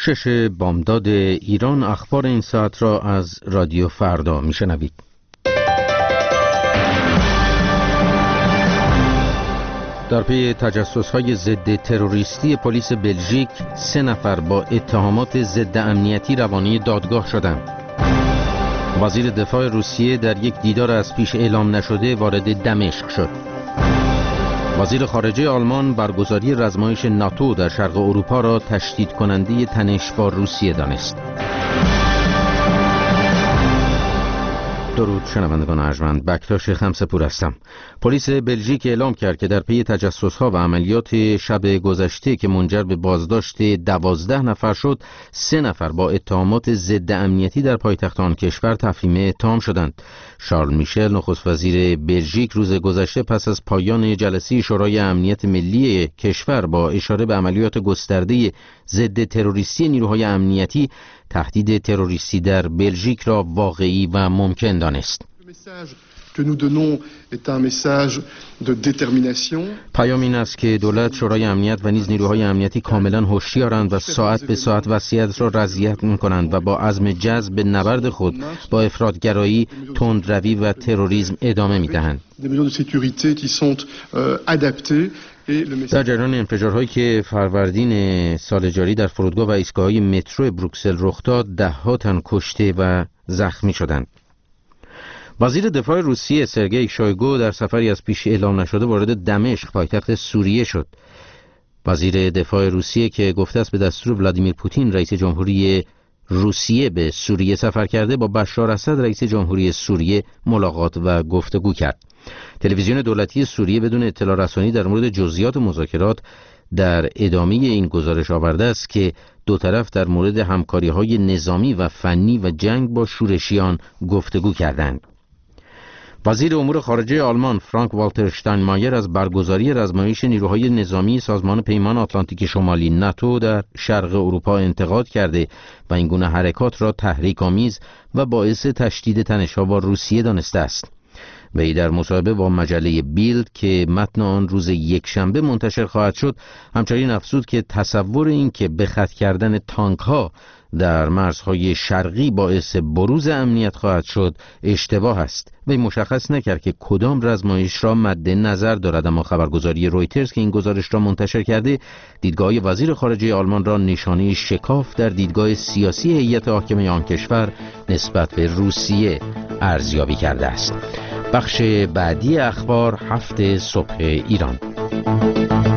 6 بامداد ایران. اخبار این ساعت را از رادیو فردا میشنوید. در پی تجسس‌های ضد تروریستی پلیس بلژیک 3 نفر با اتهامات ضد امنیتی روانه دادگاه شدند. وزیر دفاع روسیه در یک دیدار از پیش اعلام نشده وارد دمشق شد. وزیر خارجه آلمان برگزاری رزمایش ناتو در شرق اروپا را تشدید کننده تنش با روسیه دانست. درود شنوندگان ارجمند، بکتاش خمسه‌پور هستم. پلیس بلژیک اعلام کرد که در پی تجسس‌ها و عملیات شب گذشته که منجر به بازداشت 12 نفر شد، 3 نفر با اتهامات ضد امنیتی در پایتخت آن کشور تفهیم اتهام شدند. شارل میشل نخست وزیر بلژیک روز گذشته پس از پایان جلسه شورای امنیت ملی کشور با اشاره به عملیات گسترده ضد تروریستی نیروهای امنیتی تهدید تروریستی در بلژیک را واقعی و ممکن دانست. پیام این است که دولت، شورای امنیت و نیز نیروهای امنیتی کاملا هوشیارند و ساعت به ساعت وضعیت را رضایت می‌کنند و با عزم جذب به نبرد خود با افراطگرایی، تندروی و تروریسم ادامه می‌دهند. در جریان انفجارهایی که فروردین سال جاری در فرودگاه و ایستگاه‌های مترو بروکسل رخ داد، 10 تن کشته و زخمی شدند. وزیر دفاع روسیه سرگئی شویگو در سفری از پیش اعلام نشده وارد دمشق پایتخت سوریه شد. وزیر دفاع روسیه که گفته است به دستور ولادیمیر پوتین رئیس جمهوری روسیه به سوریه سفر کرده، با بشار اسد رئیس جمهوری سوریه ملاقات و گفتگو کرد. تلویزیون دولتی سوریه بدون اطلاع رسانی در مورد جزئیات مذاکرات در ادامه این گزارش آورده است که دو طرف در مورد همکاری‌های نظامی و فنی و جنگ با شورشیان گفتگو کردند. وزیر امور خارجه آلمان فرانک والتر اشتاینمایر از برگزاری رزمایش نیروهای نظامی سازمان پیمان آتلانتیک شمالی ناتو در شرق اروپا انتقاد کرده و این گونه حرکات را تحریک‌آمیز و باعث تشدید تنش‌ها با روسیه دانسته است. وی در مصاحبه با مجله بیلد که متن آن روز یکشنبه منتشر خواهد شد، همچنین افزود که تصور این که به خط کردن تانک‌ها در مرزهای شرقی باعث بروز امنیت خواهد شد اشتباه است. وی مشخص نکرد که کدام رزمایش را مد نظر دارد، اما خبرگزاری رویترز که این گزارش را منتشر کرده، دیدگاه وزیر خارجه آلمان را نشانه شکاف در دیدگاه سیاسی هیئت حاکمه آن کشور نسبت به روسیه ارزیابی کرده است. بخش بعدی اخبار 7 صبح ایران.